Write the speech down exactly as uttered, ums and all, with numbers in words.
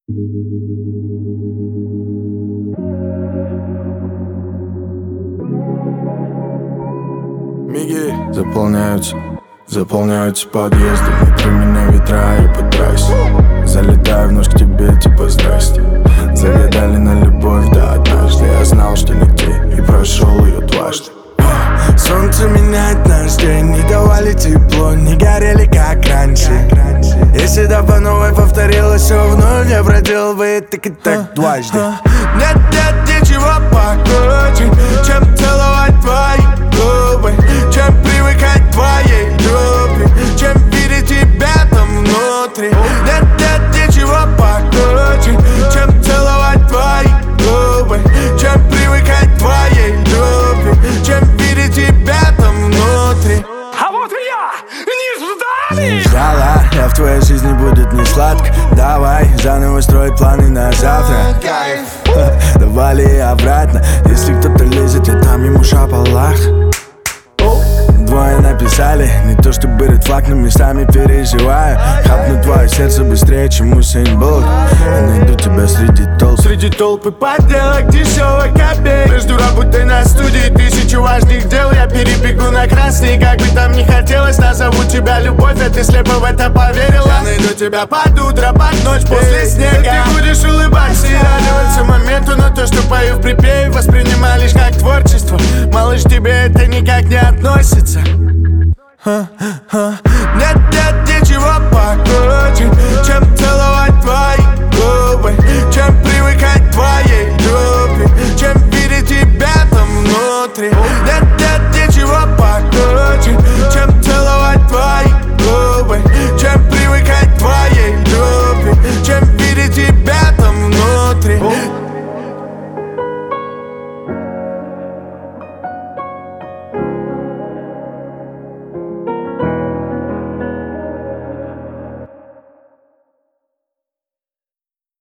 Миги заполняются, заполняются подъезды. Внутри меня ветра и под трассе. Залетаю вновь к тебе, типа здрасте. Загадали на любовь, да однажды я знал, что нигде, и прошел ее дважды. Солнце меняет наш день, не давали тепло, не горели как раньше. Если да по новой повторилось все вновь, я проделываю так и так дважды. Нет, нет, ничего покруче, чем целовать твои губы, чем привыкать к твоей любви, чем видеть тебя там внутри. Нет, нет, ничего покруче, чем целовать твои губы, чем привыкать к твоей любви, чем видеть тебя там внутри. А вот и я! Не ждали! Не ждала, я в твоей жизни будет не сладко. Давай заново строить планы на завтра. Кайф. Давали обратно. Если кто-то лезет, я дам ему шапалах. Двое написали, не то чтобы ред флаг, но местами переживаю. Хапну твое сердце быстрее, чем Усейн Болт. Я найду тебя среди толп. Среди толпы подделок дешевых копеек. Между работой на студии тысячу важных дел. Я перебегу на красный, как бы там ни хотелось. Назову тебя любовь, а ты слепо в это поверила. Я найду тебя под утро, под ночь, после снега. Ты будешь улыбаться и радоваться моменту, но то, что пою в припеве, воспринимай лишь как творчество. Малыш, тебе это никак не относится. Ха, ха.